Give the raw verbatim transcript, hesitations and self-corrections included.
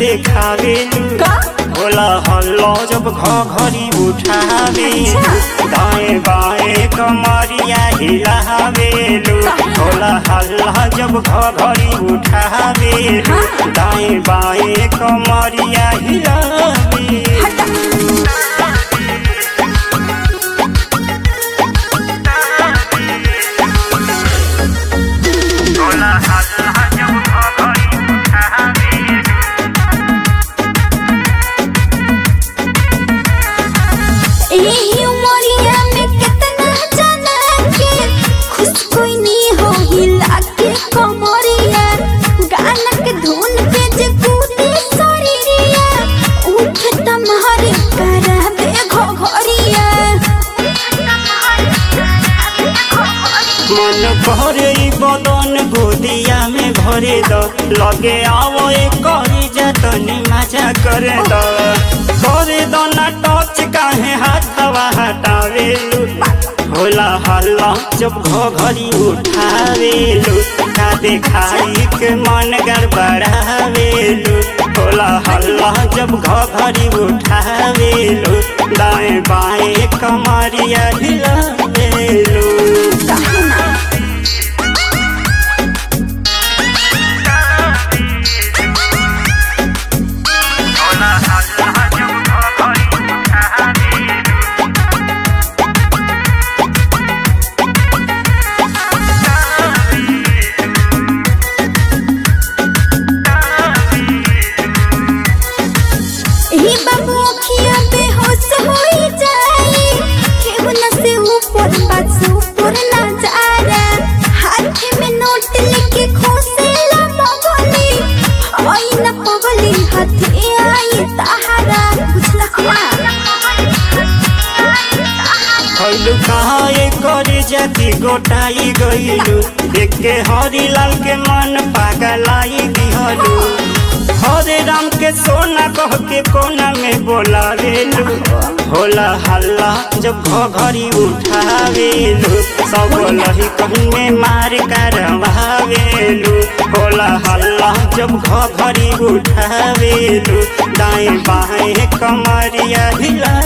देखावेलू होला हल्ला जब घघरी उठावेलू दाएं बाएं कमरिया हिलावेलू होला हल्ला जब घघरी उठावेलू दाएं बाएं कमरिया हिलावेलू मन भरे बदन गोदिया में भरे द लगे आओ करी जतनी मजा करे द करे द ना टच काहे हाथवा हटावेलू होला हल्ला जब घघरी उठावेलू का देखाई के मन गड़बड़ावेलू होला हल्ला जब घघरी उठावेलू दाएं बाएं कमरिया हिलावेलू लुकाए करे जाती गोटाई गईलू देख के हरी लाल के मन पागलाई दिहलू हरे राम के सोना कह के कोना में बोलावेलू होला हल्ला जब घघरी उठावेलू सब लही कहूँ में मार करवावेलू होला हल्ला जब घघरी उठावेलू दाएं बाएं कमरिया हिला